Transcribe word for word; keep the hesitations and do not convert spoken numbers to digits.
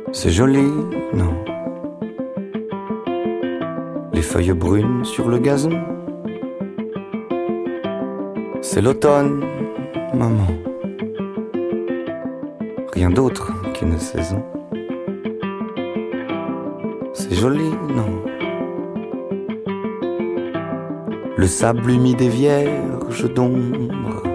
C'est joli, non? Les feuilles brunes sur le gazon. C'est l'automne, maman. Rien d'autre qu'une saison. C'est joli, non? Le sable humide et vierge d'ombre.